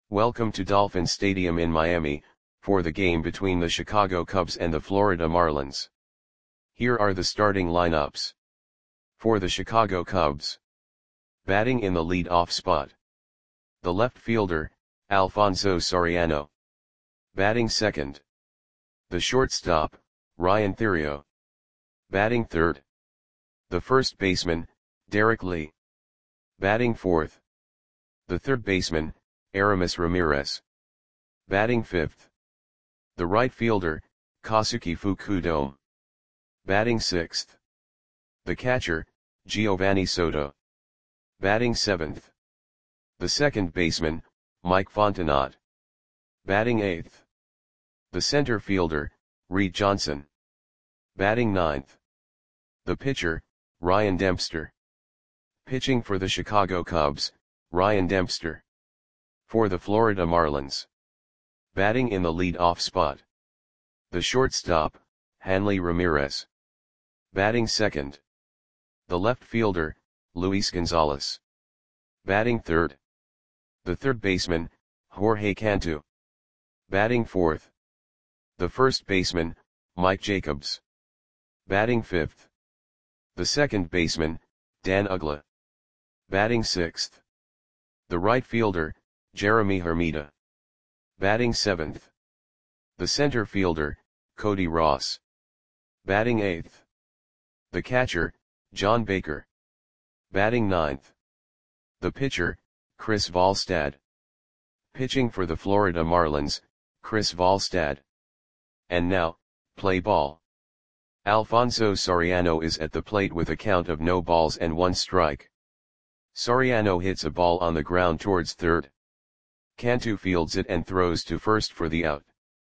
Welcome to Dolphin Stadium in Miami, for the game between the Chicago Cubs and the Florida Marlins. Here are the starting lineups. For the Chicago Cubs. Batting in the lead-off spot. The left fielder, Alfonso Soriano. Batting second. The shortstop, Ryan Theriot. Batting third. The first baseman, Derek Lee. Batting fourth. The third baseman, Aramis Ramirez. Batting fifth. The right fielder, Kosuke Fukudome. Batting sixth. The catcher, Giovanni Soto. Batting seventh. The second baseman, Mike Fontenot. Batting eighth. The center fielder, Reed Johnson. Batting ninth. The pitcher, Ryan Dempster. Pitching for the Chicago Cubs, Ryan Dempster. For the Florida Marlins. Batting in the lead-off spot. The shortstop, Hanley Ramirez. Batting second. The left fielder, Luis Gonzalez. Batting third. The third baseman, Jorge Cantu. Batting fourth. The first baseman, Mike Jacobs. Batting fifth. The second baseman, Dan Uggla. Batting sixth. The right fielder, Jeremy Hermida. Batting seventh. The center fielder, Cody Ross. Batting eighth. The catcher, John Baker. Batting ninth. The pitcher, Chris Volstad. Pitching for the Florida Marlins, Chris Volstad. And now, play ball. Alfonso Soriano is at the plate with a count of no balls and one strike. Soriano hits a ball on the ground towards third. Cantu fields it and throws to first for the out.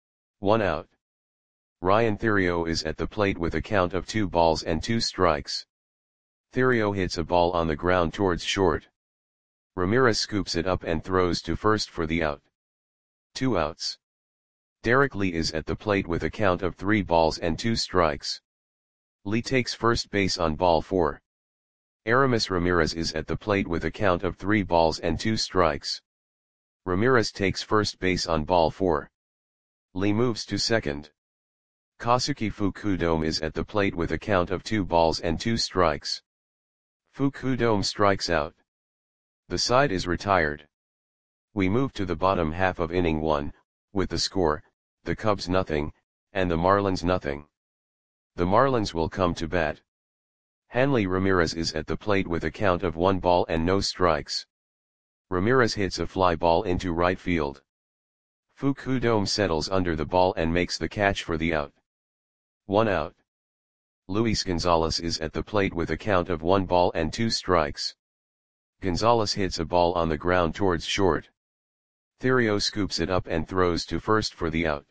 1 out. Ryan Theriot is at the plate with a count of 2 balls and 2 strikes. Theriot hits a ball on the ground towards short. Ramirez scoops it up and throws to first for the out. 2 outs. Derek Lee is at the plate with a count of 3 balls and 2 strikes. Lee takes first base on ball 4. Aramis Ramirez is at the plate with a count of 3 balls and 2 strikes. Ramirez takes first base on ball 4. Lee moves to second. Kosuke Fukudome is at the plate with a count of 2 balls and 2 strikes. Fukudome strikes out. The side is retired. We move to the bottom half of inning 1, with the score, the Cubs nothing, and the Marlins nothing. The Marlins will come to bat. Hanley Ramirez is at the plate with a count of 1 ball and no strikes. Ramirez hits a fly ball into right field. Fukudome settles under the ball and makes the catch for the out. 1 out. Luis Gonzalez is at the plate with a count of 1 ball and 2 strikes. Gonzalez hits a ball on the ground towards short. Theriot scoops it up and throws to first for the out.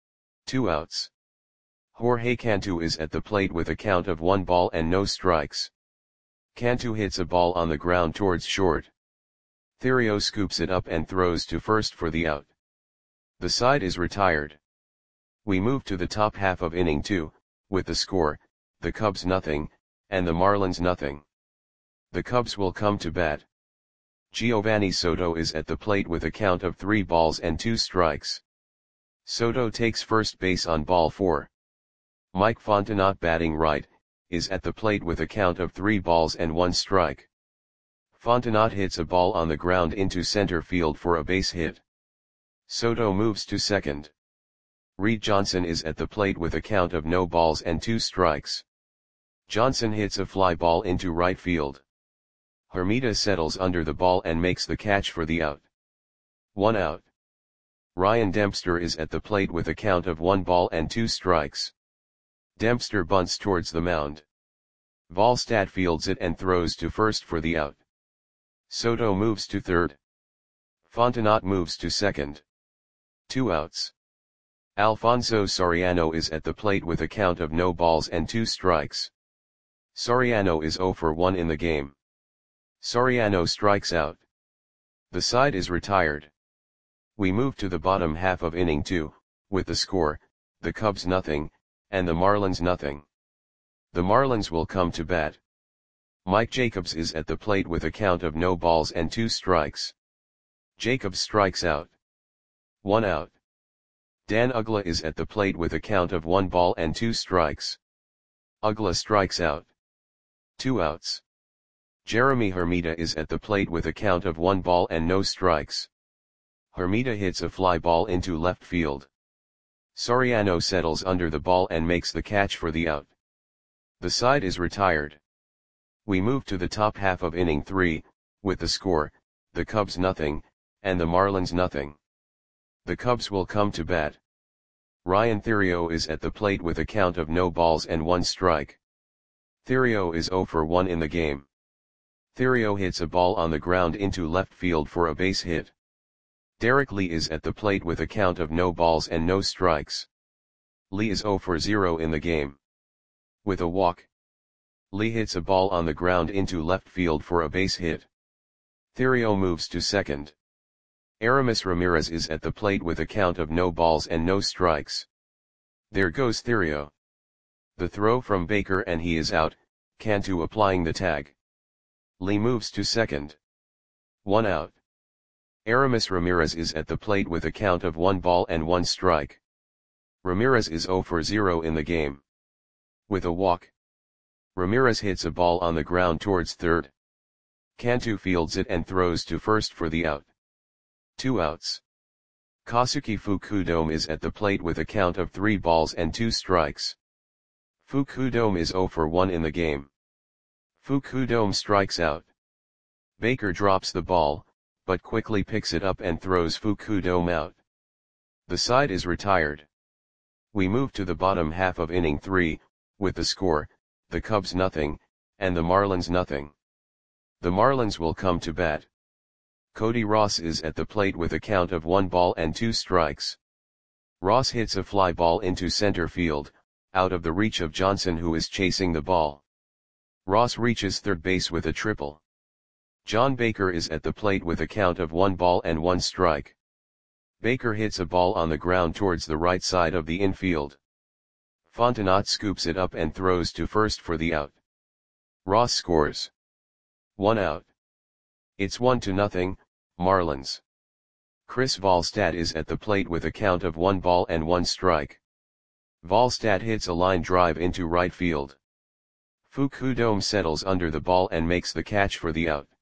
2 outs. Jorge Cantu is at the plate with a count of 1 ball and no strikes. Cantu hits a ball on the ground towards short. Theriot scoops it up and throws to first for the out. The side is retired. We move to the top half of inning 2, with the score, the Cubs nothing, and the Marlins nothing. The Cubs will come to bat. Giovanni Soto is at the plate with a count of 3 balls and 2 strikes. Soto takes first base on ball 4. Mike Fontenot, batting right, is at the plate with a count of 3 balls and 1 strike. Fontenot hits a ball on the ground into center field for a base hit. Soto moves to second. Reed Johnson is at the plate with a count of no balls and 2 strikes. Johnson hits a fly ball into right field. Hermida settles under the ball and makes the catch for the out. 1 out. Ryan Dempster is at the plate with a count of 1 ball and 2 strikes. Dempster bunts towards the mound. Volstad fields it and throws to first for the out. Soto moves to third. Fontenot moves to second. 2 outs. Alfonso Soriano is at the plate with a count of no balls and 2 strikes. Soriano is 0 for 1 in the game. Soriano strikes out. The side is retired. We move to the bottom half of inning 2, with the score, the Cubs nothing, and the Marlins nothing. The Marlins will come to bat. Mike Jacobs is at the plate with a count of no balls and 2 strikes. Jacobs strikes out. 1 out. Dan Uggla is at the plate with a count of 1 ball and 2 strikes. Uggla strikes out. 2 outs. Jeremy Hermida is at the plate with a count of 1 ball and no strikes. Hermida hits a fly ball into left field. Soriano settles under the ball and makes the catch for the out. The side is retired. We move to the top half of inning 3, with the score, the Cubs nothing, and the Marlins nothing. The Cubs will come to bat. Ryan Theriot is at the plate with a count of no balls and 1 strike. Theriot is 0 for 1 in the game. Theriot hits a ball on the ground into left field for a base hit. Derek Lee is at the plate with a count of no balls and no strikes. Lee is 0 for 0 in the game. With a walk, Lee hits a ball on the ground into left field for a base hit. Theriot moves to second. Aramis Ramirez is at the plate with a count of no balls and no strikes. There goes Theriot. The throw from Baker and he is out, Cantu applying the tag. Lee moves to second. 1 out. Aramis Ramirez is at the plate with a count of 1 ball and 1 strike. Ramirez is 0 for 0 in the game. With a walk, Ramirez hits a ball on the ground towards third. Cantu fields it and throws to first for the out. 2 outs. Kosuke Fukudome is at the plate with a count of 3 balls and 2 strikes. Fukudome is 0 for 1 in the game. Fukudome strikes out. Baker drops the ball, but quickly picks it up and throws Fukudome out. The side is retired. We move to the bottom half of inning 3, with the score, the Cubs nothing, and the Marlins nothing. The Marlins will come to bat. Cody Ross is at the plate with a count of 1 ball and 2 strikes. Ross hits a fly ball into center field, out of the reach of Johnson who is chasing the ball. Ross reaches third base with a triple. John Baker is at the plate with a count of 1 ball and 1 strike. Baker hits a ball on the ground towards the right side of the infield. Fontenot scoops it up and throws to first for the out. Ross scores. 1 out. It's 1-0, Marlins. Chris Volstad is at the plate with a count of 1 ball and 1 strike. Volstad hits a line drive into right field. Fukudome settles under the ball and makes the catch for the out.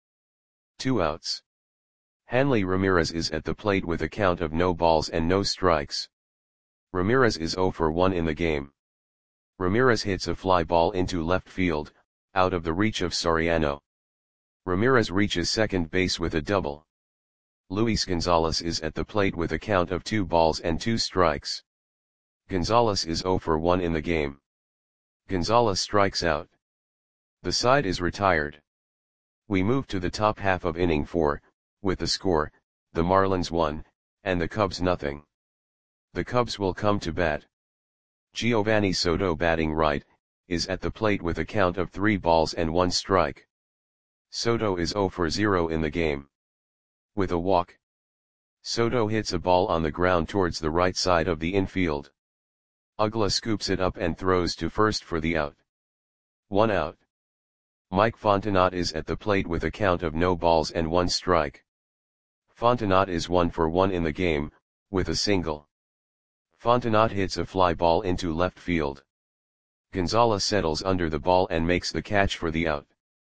2 outs. Hanley Ramirez is at the plate with a count of no balls and no strikes. Ramirez is 0 for 1 in the game. Ramirez hits a fly ball into left field, out of the reach of Soriano. Ramirez reaches second base with a double. Luis Gonzalez is at the plate with a count of 2 balls and 2 strikes. Gonzalez is 0 for 1 in the game. Gonzalez strikes out. The side is retired. We move to the top half of inning 4, with the score, the Marlins 1, and the Cubs nothing. The Cubs will come to bat. Giovanni Soto batting right, is at the plate with a count of 3 balls and 1 strike. Soto is 0 for 0 in the game. With a walk, Soto hits a ball on the ground towards the right side of the infield. Uggla scoops it up and throws to first for the out. 1 out. Mike Fontenot is at the plate with a count of no balls and 1 strike. Fontenot is 1 for 1 in the game, with a single. Fontenot hits a fly ball into left field. Gonzalez settles under the ball and makes the catch for the out.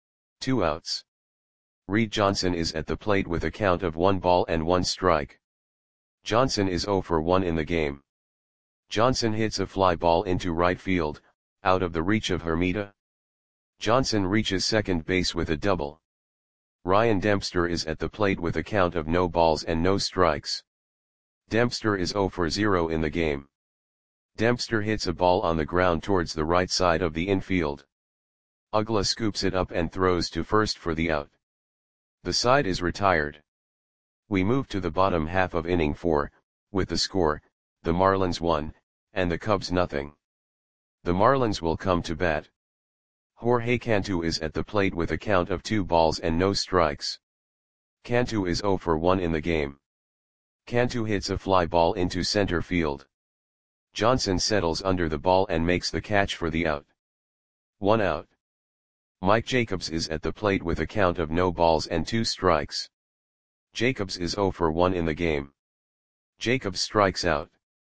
2 outs. Reed Johnson is at the plate with a count of 1 ball and 1 strike. Johnson is 0 for 1 in the game. Johnson hits a fly ball into right field, out of the reach of Hermida. Johnson reaches second base with a double. Ryan Dempster is at the plate with a count of no balls and no strikes. Dempster is 0 for 0 in the game. Dempster hits a ball on the ground towards the right side of the infield. Uggla scoops it up and throws to first for the out. The side is retired. We move to the bottom half of inning 4, with the score, the Marlins 1, and the Cubs nothing. The Marlins will come to bat. Jorge Cantu is at the plate with a count of 2 balls and no strikes. Cantu is 0 for 1 in the game. Cantu hits a fly ball into center field. Johnson settles under the ball and makes the catch for the out. 1 out. Mike Jacobs is at the plate with a count of no balls and 2 strikes. Jacobs is 0 for 1 in the game. Jacobs strikes out.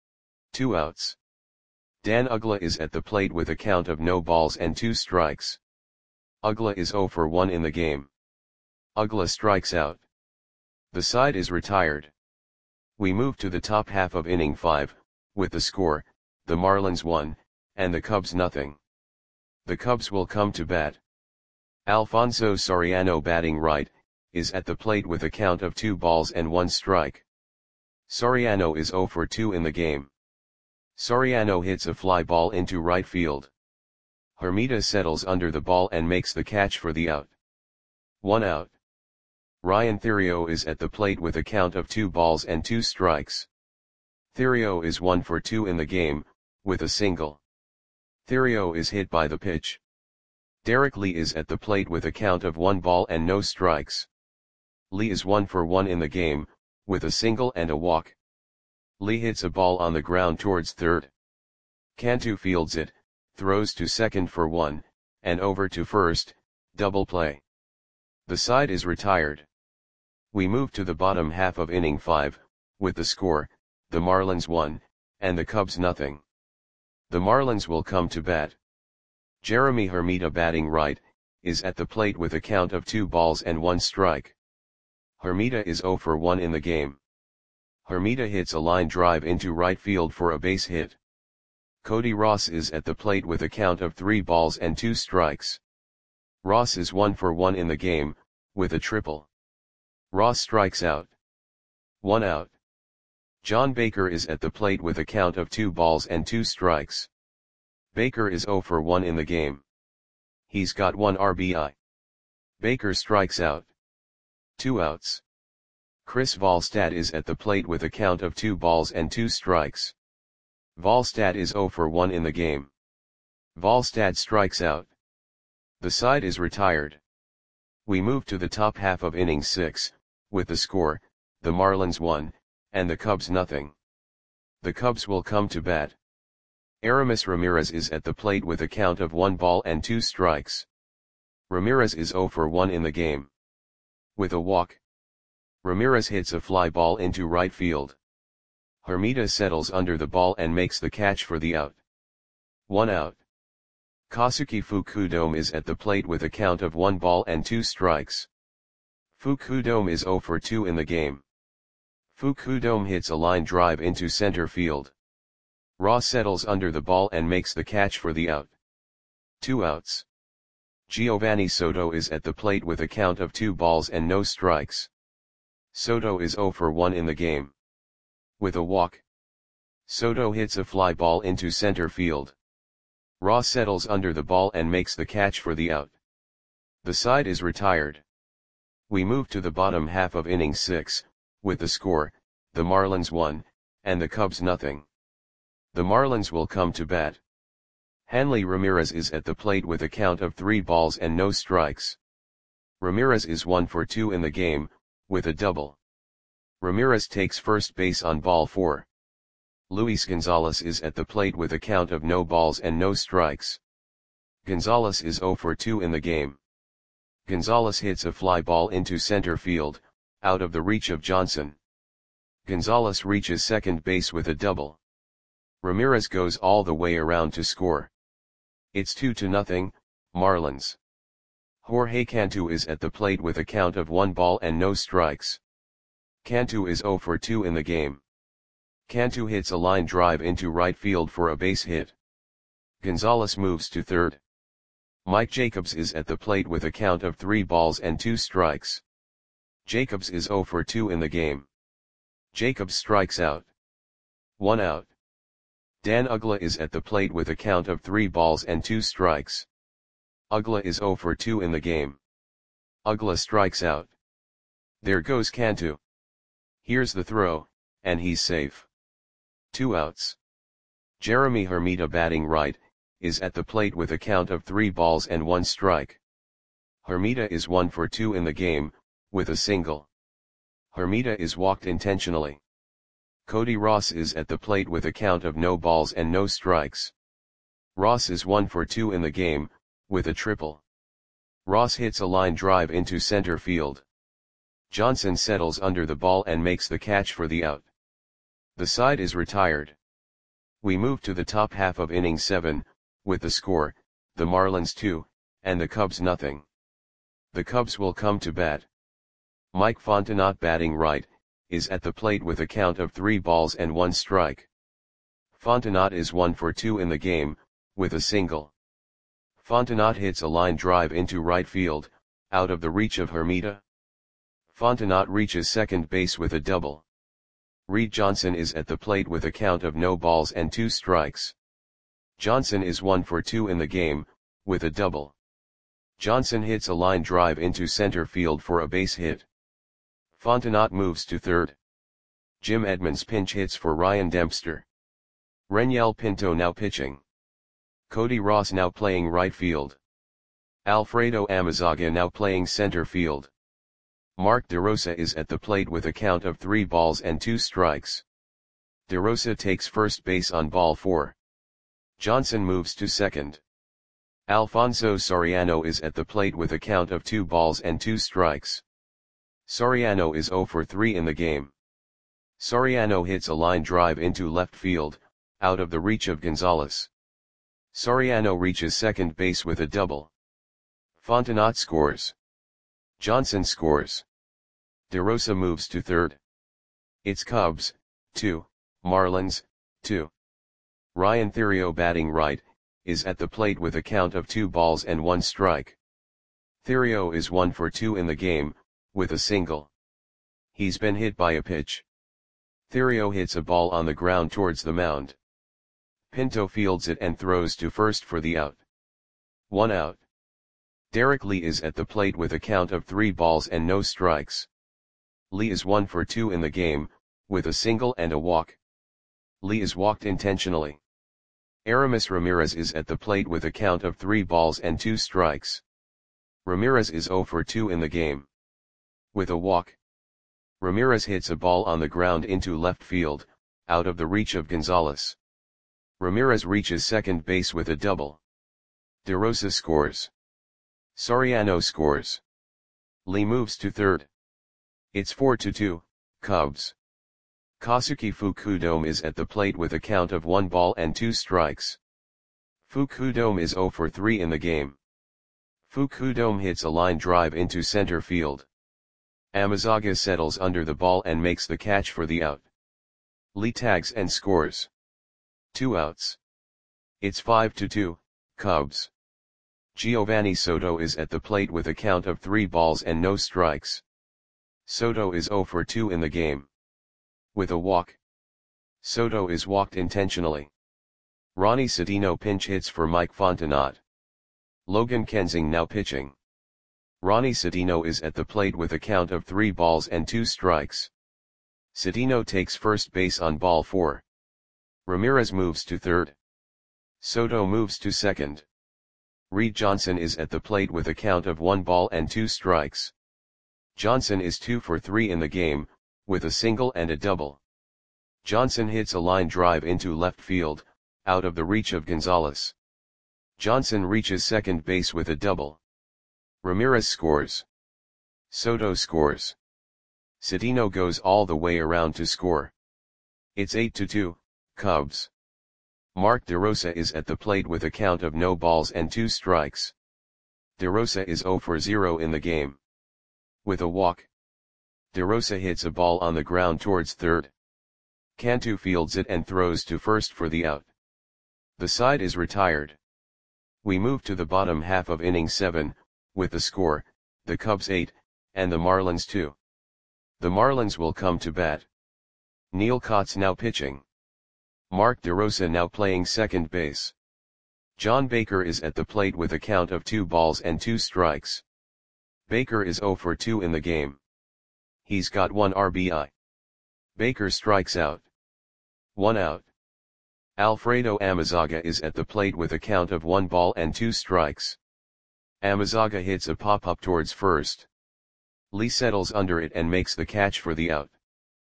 2 outs. Dan Uggla is at the plate with a count of no balls and 2 strikes. Uggla is 0 for 1 in the game. Uggla strikes out. The side is retired. We move to the top half of inning 5, with the score, the Marlins 1, and the Cubs nothing. The Cubs will come to bat. Alfonso Soriano batting right, is at the plate with a count of 2 balls and 1 strike. Soriano is 0 for 2 in the game. Soriano hits a fly ball into right field. Hermida settles under the ball and makes the catch for the out. 1 out. Ryan Theriot is at the plate with a count of 2 balls and 2 strikes. Theriot is 1 for 2 in the game, with a single. Theriot is hit by the pitch. Derek Lee is at the plate with a count of 1 ball and no strikes. Lee is 1 for 1 in the game, with a single and a walk. Lee hits a ball on the ground towards third. Cantu fields it, throws to second for 1, and over to first, double play. The side is retired. We move to the bottom half of inning 5, with the score, the Marlins 1, and the Cubs nothing. The Marlins will come to bat. Jeremy Hermida batting right, is at the plate with a count of 2 balls and 1 strike. Hermida is 0 for 1 in the game. Hermida hits a line drive into right field for a base hit. Cody Ross is at the plate with a count of 3 balls and 2 strikes. Ross is 1 for 1 in the game, with a triple. Ross strikes out. 1 out. John Baker is at the plate with a count of 2 balls and 2 strikes. Baker is 0 for 1 in the game. He's got 1 RBI. Baker strikes out. 2 outs. Chris Volstad is at the plate with a count of 2 balls and 2 strikes. Volstad is 0 for 1 in the game. Volstad strikes out. The side is retired. We move to the top half of inning 6, with the score, the Marlins 1, and the Cubs nothing. The Cubs will come to bat. Aramis Ramirez is at the plate with a count of 1 ball and 2 strikes. Ramirez is 0 for 1 in the game. With a walk. Ramirez hits a fly ball into right field. Hermida settles under the ball and makes the catch for the out. 1 out. Kosuke Fukudome is at the plate with a count of 1 ball and 2 strikes. Fukudome is 0 for 2 in the game. Fukudome hits a line drive into center field. Ross settles under the ball and makes the catch for the out. 2 outs. Giovanni Soto is at the plate with a count of 2 balls and no strikes. Soto is 0 for 1 in the game. With a walk. Soto hits a fly ball into center field. Ross settles under the ball and makes the catch for the out. The side is retired. We move to the bottom half of inning 6, with the score, the Marlins 1, and the Cubs nothing. The Marlins will come to bat. Hanley Ramirez is at the plate with a count of 3 balls and no strikes. Ramirez is 1 for 2 in the game, with a double. Ramirez takes first base on ball 4. Luis Gonzalez is at the plate with a count of no balls and no strikes. Gonzalez is 0 for 2 in the game. Gonzalez hits a fly ball into center field, out of the reach of Johnson. Gonzalez reaches second base with a double. Ramirez goes all the way around to score. It's 2-0, Marlins. Jorge Cantu is at the plate with a count of 1 ball and no strikes. Cantu is 0 for 2 in the game. Cantu hits a line drive into right field for a base hit. Gonzalez moves to third. Mike Jacobs is at the plate with a count of 3 balls and 2 strikes. Jacobs is 0 for 2 in the game. Jacobs strikes out. 1 out. Dan Uggla is at the plate with a count of 3 balls and 2 strikes. Uggla is 0 for 2 in the game. Uggla strikes out. There goes Cantu. Here's the throw, and he's safe. 2 outs. Jeremy Hermida batting right, is at the plate with a count of 3 balls and 1 strike. Hermida is 1 for 2 in the game, with a single. Hermida is walked intentionally. Cody Ross is at the plate with a count of no balls and no strikes. Ross is 1 for 2 in the game, with a triple. Ross hits a line drive into center field. Johnson settles under the ball and makes the catch for the out. The side is retired. We move to the top half of inning 7, with the score, the Marlins 2, and the Cubs nothing. The Cubs will come to bat. Mike Fontenot, batting right, is at the plate with a count of 3 balls and 1 strike. Fontenot is 1 for 2 in the game, with a single. Fontenot hits a line drive into right field, out of the reach of Hermida. Fontenot reaches second base with a double. Reed Johnson is at the plate with a count of no balls and 2 strikes. Johnson is 1 for 2 in the game, with a double. Johnson hits a line drive into center field for a base hit. Fontenot moves to third. Jim Edmonds pinch hits for Ryan Dempster. Reniel Pinto now pitching. Cody Ross now playing right field. Alfredo Amezaga now playing center field. Mark DeRosa is at the plate with a count of 3 balls and 2 strikes. DeRosa takes first base on ball 4. Johnson moves to second. Alfonso Soriano is at the plate with a count of 2 balls and 2 strikes. Soriano is 0 for 3 in the game. Soriano hits a line drive into left field, out of the reach of Gonzalez. Soriano reaches second base with a double. Fontenot scores. Johnson scores. DeRosa moves to third. It's Cubs, 2, Marlins, 2. Ryan Theriot, batting right, is at the plate with a count of 2 balls and 1 strike. Theriot is 1 for 2 in the game, with a single. He's been hit by a pitch. Theriot hits a ball on the ground towards the mound. Pinto fields it and throws to first for the out. 1 out. Derek Lee is at the plate with a count of 3 balls and no strikes. Lee is 1 for 2 in the game, with a single and a walk. Lee is walked intentionally. Aramis Ramirez is at the plate with a count of 3 balls and 2 strikes. Ramirez is 0 for 2 in the game. With a walk. Ramirez hits a ball on the ground into left field, out of the reach of Gonzalez. Ramirez reaches second base with a double. DeRosa scores. Soriano scores. Lee moves to third. It's 4-2, Cubs. Kazuki Fukudome is at the plate with a count of 1 ball and 2 strikes. Fukudome is 0 for 3 in the game. Fukudome hits a line drive into center field. Amezaga settles under the ball and makes the catch for the out. Lee tags and scores. 2 outs. It's 5-2, Cubs. Giovanni Soto is at the plate with a count of 3 balls and no strikes. Soto is 0 for 2 in the game. With a walk. Soto is walked intentionally. Ronnie Cedeno pinch hits for Mike Fontenot. Logan Kensing now pitching. Ronnie Cedeno is at the plate with a count of 3 balls and 2 strikes. Cedeno takes first base on ball 4. Ramirez moves to third. Soto moves to second. Reed Johnson is at the plate with a count of 1 ball and 2 strikes. Johnson is 2 for 3 in the game, with a single and a double. Johnson hits a line drive into left field, out of the reach of Gonzalez. Johnson reaches second base with a double. Ramirez scores. Soto scores. Cedeno goes all the way around to score. It's 8-2, Cubs. Mark DeRosa is at the plate with a count of no balls and 2 strikes. DeRosa is 0 for 0 in the game. With a walk. DeRosa hits a ball on the ground towards third. Cantu fields it and throws to first for the out. The side is retired. We move to the bottom half of inning 7, with the score, the Cubs 8, and the Marlins 2. The Marlins will come to bat. Neil Kotz now pitching. Mark DeRosa now playing second base. John Baker is at the plate with a count of 2 balls and 2 strikes. Baker is 0 for 2 in the game. He's got 1 RBI. Baker strikes out. 1 out. Alfredo Amezaga is at the plate with a count of 1 ball and 2 strikes. Amezaga hits a pop-up towards first. Lee settles under it and makes the catch for the out.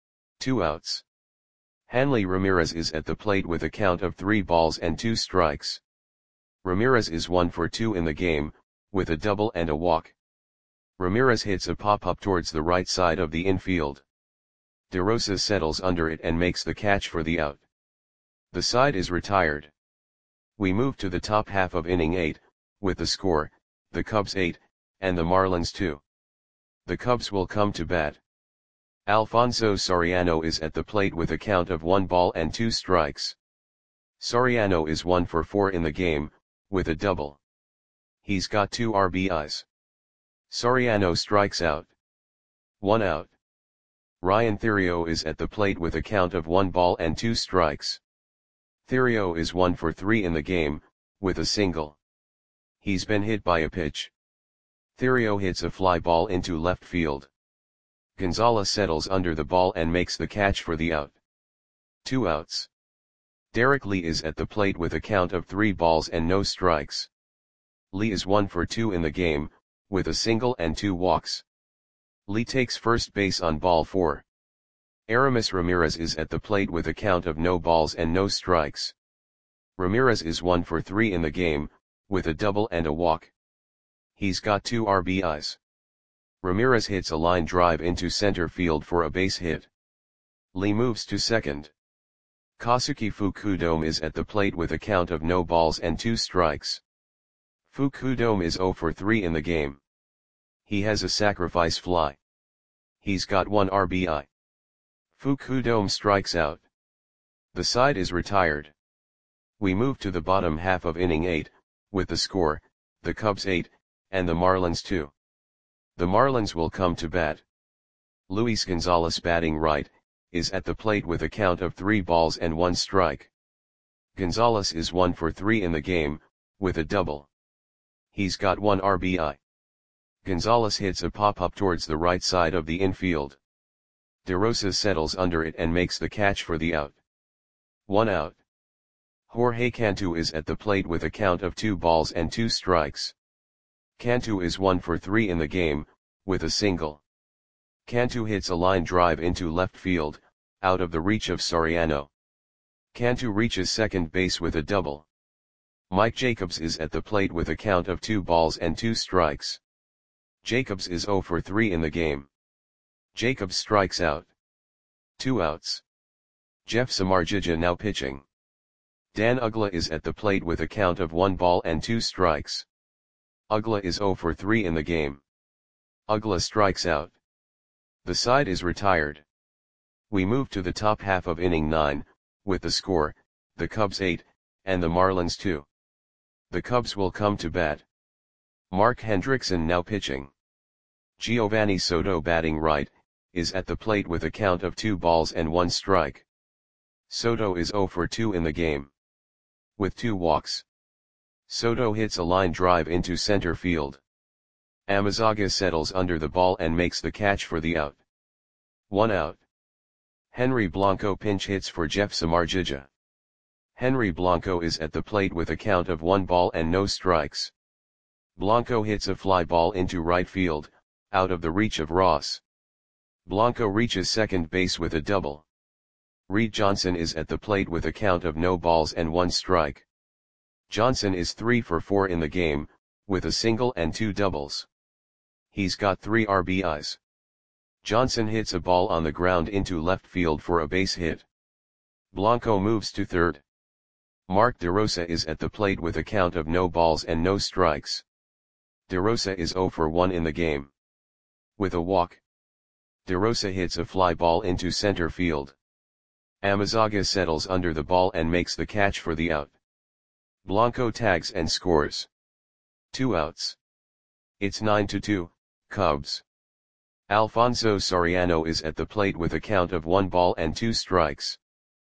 2 outs. Hanley Ramirez is at the plate with a count of 3 balls and 2 strikes. Ramirez is 1 for 2 in the game, with a double and a walk. Ramirez hits a pop-up towards the right side of the infield. De Rosa settles under it and makes the catch for the out. The side is retired. We move to the top half of inning 8, with the score, the Cubs 8, and the Marlins 2. The Cubs will come to bat. Alfonso Soriano is at the plate with a count of 1 ball and 2 strikes. Soriano is 1 for 4 in the game, with a double. He's got 2 RBIs. Soriano strikes out. 1 out. Ryan Theriot is at the plate with a count of 1 ball and 2 strikes. Theriot is 1 for 3 in the game, with a single. He's been hit by a pitch. Theriot hits a fly ball into left field. Gonzalez settles under the ball and makes the catch for the out. 2 outs. Derek Lee is at the plate with a count of 3 balls and no strikes. Lee is 1 for 2 in the game, with a single and 2 walks. Lee takes first base on ball 4. Aramis Ramirez is at the plate with a count of no balls and no strikes. Ramirez is 1 for 3 in the game, with a double and a walk. He's got 2 RBIs. Ramirez hits a line drive into center field for a base hit. Lee moves to second. Kazuki Fukudome is at the plate with a count of no balls and 2 strikes. Fukudome is 0 for 3 in the game. He has a sacrifice fly. He's got 1 RBI. Fukudome strikes out. The side is retired. We move to the bottom half of inning 8, with the score, the Cubs 8, and the Marlins 2. The Marlins will come to bat. Luis Gonzalez, batting right, is at the plate with a count of 3 balls and 1 strike. Gonzalez is 1 for 3 in the game, with a double. He's got 1 RBI. Gonzalez hits a pop-up towards the right side of the infield. De Rosa settles under it and makes the catch for the out. 1 out. Jorge Cantu is at the plate with a count of 2 balls and 2 strikes. Cantu is 1 for 3 in the game, with a single. Cantu hits a line drive into left field, out of the reach of Soriano. Cantu reaches second base with a double. Mike Jacobs is at the plate with a count of 2 balls and 2 strikes. Jacobs is 0 for 3 in the game. Jacobs strikes out. 2 outs. Jeff Samardzija now pitching. Dan Uggla is at the plate with a count of 1 ball and 2 strikes. Uggla is 0 for 3 in the game. Uggla strikes out. The side is retired. We move to the top half of inning 9, with the score, the Cubs 8, and the Marlins 2. The Cubs will come to bat. Mark Hendrickson now pitching. Giovanni Soto, batting right, is at the plate with a count of 2 balls and 1 strike. Soto is 0 for 2 in the game. With 2 walks. Soto hits a line drive into center field. Amezaga settles under the ball and makes the catch for the out. 1 out. Henry Blanco pinch hits for Jeff Samardzija. Henry Blanco is at the plate with a count of 1 ball and no strikes. Blanco hits a fly ball into right field, out of the reach of Ross. Blanco reaches second base with a double. Reed Johnson is at the plate with a count of no balls and 1 strike. Johnson is 3 for 4 in the game, with a single and 2 doubles. He's got 3 RBIs. Johnson hits a ball on the ground into left field for a base hit. Blanco moves to third. Mark DeRosa is at the plate with a count of no balls and no strikes. DeRosa is 0 for 1 in the game. With a walk. DeRosa hits a fly ball into center field. Amezaga settles under the ball and makes the catch for the out. Blanco tags and scores. 2 outs. It's 9-2, Cubs. Alfonso Soriano is at the plate with a count of 1 ball and 2 strikes.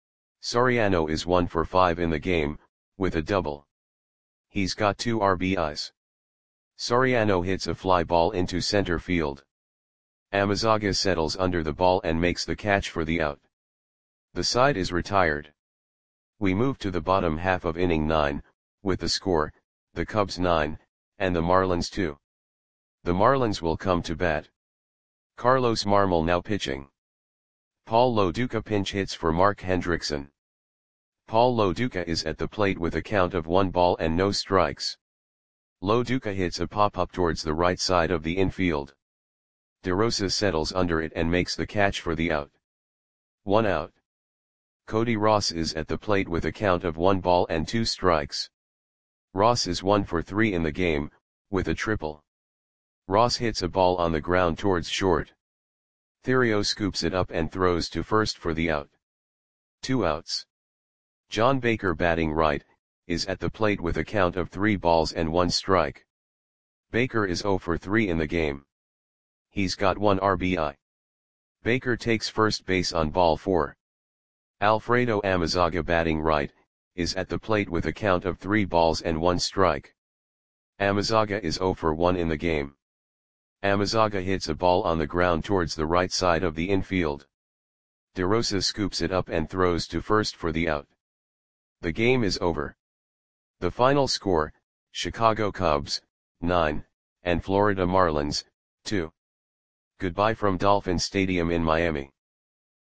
Soriano is 1 for 5 in the game, with a double. He's got 2 RBIs. Soriano hits a fly ball into center field. Amezaga settles under the ball and makes the catch for the out. The side is retired. We move to the bottom half of inning 9, with the score, the Cubs 9, and the Marlins 2. The Marlins will come to bat. Carlos Marmol now pitching. Paul Loduca pinch hits for Mark Hendrickson. Paul Loduca is at the plate with a count of 1 ball and no strikes. Loduca hits a pop-up towards the right side of the infield. DeRosa settles under it and makes the catch for the out. 1 out. Cody Ross is at the plate with a count of 1 ball and 2 strikes. Ross is 1 for 3 in the game, with a triple. Ross hits a ball on the ground towards short. Theriot scoops it up and throws to first for the out. 2 outs. John Baker, batting right, is at the plate with a count of 3 balls and 1 strike. Baker is 0 for 3 in the game. He's got 1 RBI. Baker takes first base on ball 4. Alfredo Amezaga, batting right, is at the plate with a count of 3 balls and 1 strike. Amezaga is 0 for 1 in the game. Amezaga hits a ball on the ground towards the right side of the infield. DeRosa scoops it up and throws to first for the out. The game is over. The final score, Chicago Cubs, 9, and Florida Marlins, 2. Goodbye from Dolphin Stadium in Miami.